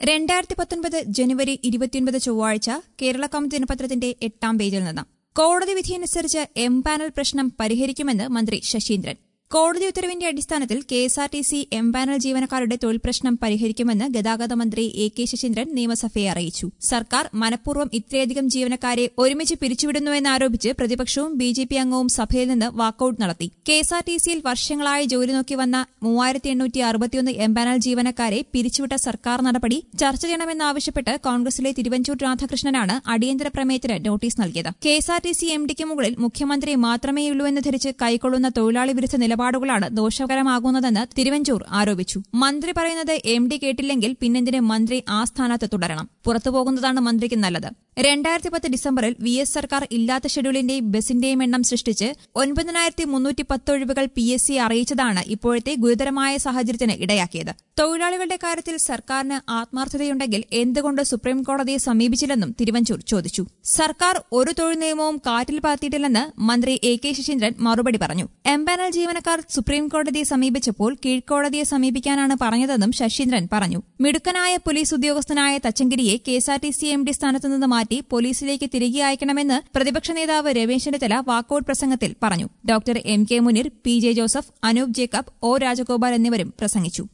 2019 ജനുവരി 29 ചൊവ്വാഴ്ച കേരള കൗമുദി ദിനപത്രത്തിന്റെ 8-ാം പേജിൽ നിന്ന് കോടതി വിധിയനുസരിച്ച് എംപാനൽ പ്രശ്നം പരിഹരിക്കുമെന്ന് മന്ത്രി ശശീന്ദ്രൻ. കോടതി ഉത്തരവിന്റെ അടിസ്ഥാനത്തിൽ കെഎസ്ആർടിസി എംപാനൽ ജീവനക്കാരുടെ തൊഴിൽ പ്രശ്നം പരിഹരിക്കുമെന്ന് ഗതാഗത മന്ത്രി എ.കെ. ശശീന്ദ്രൻ നിയമസഭയെ അറിയിച്ചു. സർക്കാർ മനഃപൂർവ്വം ഇത്രയധികം ജീവനക്കാരെ ഒരുമിച്ച് പിരിച്ചുവിടുന്നുവെന്നാരോപിച്ച് പ്രതിപക്ഷവും ബിജെപി അംഗവും സഭയിൽ നിന്ന് വാക്കൌട്ട് നടത്തി. കെഎസ്ആർടിസിയിൽ വർഷങ്ങളായി ജോലി നോക്കി വന്ന 3861 എംപാനൽ ജീവനക്കാരെ പിരിച്ചുവിട്ട സർക്കാർ നടപടി ചർച്ച ചെയ്യണമെന്നാവശ്യപ്പെട്ട് കോൺഗ്രസിലെ തിരുവഞ്ചൂർ രാധാകൃഷ്ണനാണ് അടിയന്തര പ്രമേയത്തിന് നോട്ടീസ് നൽകിയത്. കെഎസ്ആർടിസി എംഡിക്ക് മുകളിൽ മുഖ്യമന്ത്രി മാത്രമേയുള്ളൂവെന്ന് ധരിച്ച് കൈക്കൊള്ളുന്ന തൊഴിലാളി വിരുദ്ധ നിലപാടുകളാണ് ദോഷകരമാകുന്നതെന്ന് തിരുവഞ്ചൂർ ആരോപിച്ചു. മന്ത്രി പറയുന്നത് എംഡി കേട്ടില്ലെങ്കിൽ പിന്നെന്തിന് മന്ത്രി ആ സ്ഥാനത്ത് തുടരണം? പുറത്തുപോകുന്നതാണ് മന്ത്രിക്ക് നല്ലത്. 2010 ഡിസംബറിൽ വി.എസ്. സർക്കാർ ഇല്ലാത്ത ഷെഡ്യൂളിന്റെയും ബസിന്റെയും എണ്ണം സൃഷ്ടിച്ച് 9310 ഒഴിവുകൾ PSC അറിയിച്ചതാണ് ഇപ്പോഴത്തെ ഗുരുതരമായ സാഹചര്യത്തിന് ഇടയാക്കിയത്. തൊഴിലാളികളുടെ കാര്യത്തിൽ സർക്കാരിന് ആത്മാർത്ഥതയുണ്ടെങ്കിൽ എന്തുകൊണ്ട് സുപ്രീംകോടതിയെ സമീപിച്ചില്ലെന്നും തിരുവഞ്ചൂർ ചോദിച്ചു. സർക്കാർ ഒരു തൊഴിൽ നിയമവും കാറ്റിൽ പറത്തിയിട്ടില്ലെന്ന് മന്ത്രി എ.കെ. ശശീന്ദ്രൻ മറുപടി പറഞ്ഞു. എംപാനൽ ജീവനക്കാർ സുപ്രീംകോടതിയെ സമീപിച്ചപ്പോൾ കീഴ്ക്കോടതിയെ സമീപിക്കാനാണ് പറഞ്ഞതെന്നും ശശീന്ദ്രൻ പറഞ്ഞു. മിടുക്കനായ പോലീസ് ഉദ്യോഗസ്ഥനായ തച്ചങ്കരിയെ കെഎസ്ആർടിസി എംഡി സ്ഥാനത്തുനിന്ന് മാറ്റി പോലീസിലേക്ക് തിരികെ അയക്കണമെന്ന് പ്രതിപക്ഷ നേതാവ് രമേശ് ചെന്നിത്തല വാക്കൌട്ട് പ്രസംഗത്തിൽ പറഞ്ഞു. Doctor M K. Muneer, P J. Joseph, Anoop Jacob, O. Rajagopal എന്നിവരും പ്രസംഗിച്ചു.